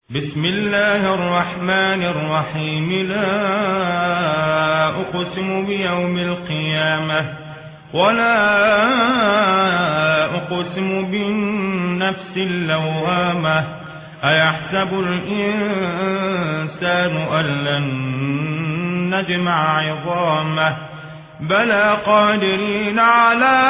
بسم الله الرحمن الرحيم. لا أقسم بيوم القيامة ولا أقسم بالنفس اللوامة. أيحسب الإنسان أن لن نجمع عظامه بلى قادرين على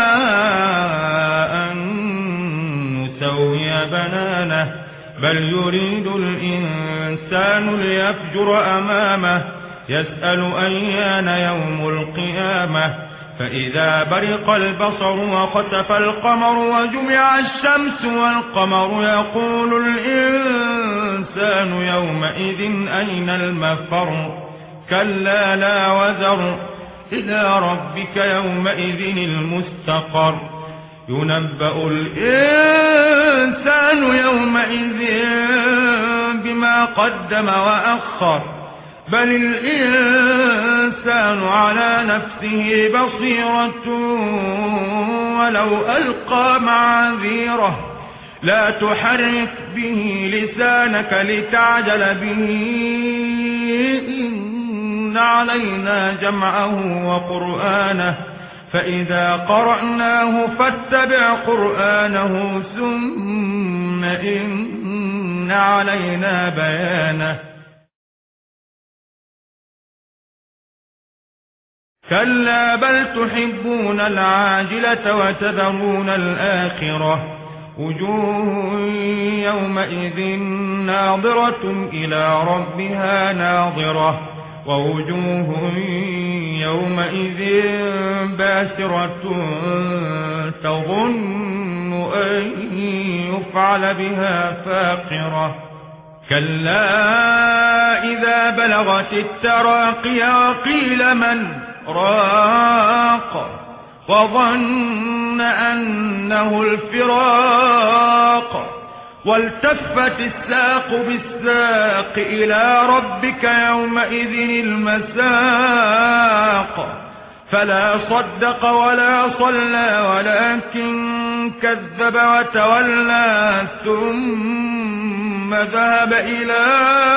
أن نسوي بنانه بل يريد الإنسان ليفجر أمامه يسأل أيان يوم القيامة. فإذا برق البصر وخسف القمر وجمع الشمس والقمر يقول الإنسان يومئذ أين المفر كلا لا وزر إلى ربك يومئذ المستقر. ينبأ الإنسان يومئذ بما قدم وأخر بل الإنسان على نفسه بصيرة ولو ألقى معاذيره لا تحرك به لسانك لتعجل به إن علينا جمعه وقرآنه فإذا قرأناه فاتبع قرآنه ثم إن علينا بيانه. كلا بل تحبون العاجلة وتذرون الآخرة وجوه يومئذ ناظرة إلى ربها ناظرة ووجوه يومئذ باسرة تظن أن يفعل بها فاقرة. كلا إذا بلغت التراقي وقيل من راق وظن أنه الفراق والتفت الساق بالساق إلى ربك يومئذ المساق. فلا صدق ولا صلى ولكن كذب وتولى ثم ذهب إلى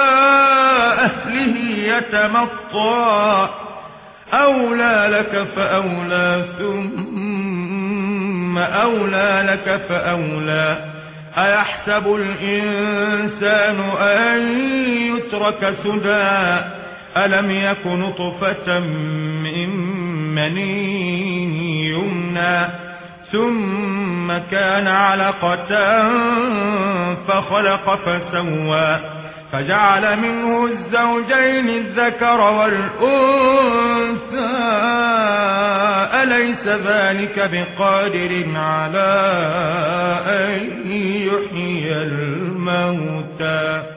أهله يتمطى أولى لك فأولى ثم أولى لك فأولى. أيحسب الإنسان أن يترك سدى ألم يك نطفة من مني يمنى ثم كان علقة فخلق فسوى فجعل منه الزوجين الذكر والأنثى أليس ذلك بقادر على أن يحيي الموتى.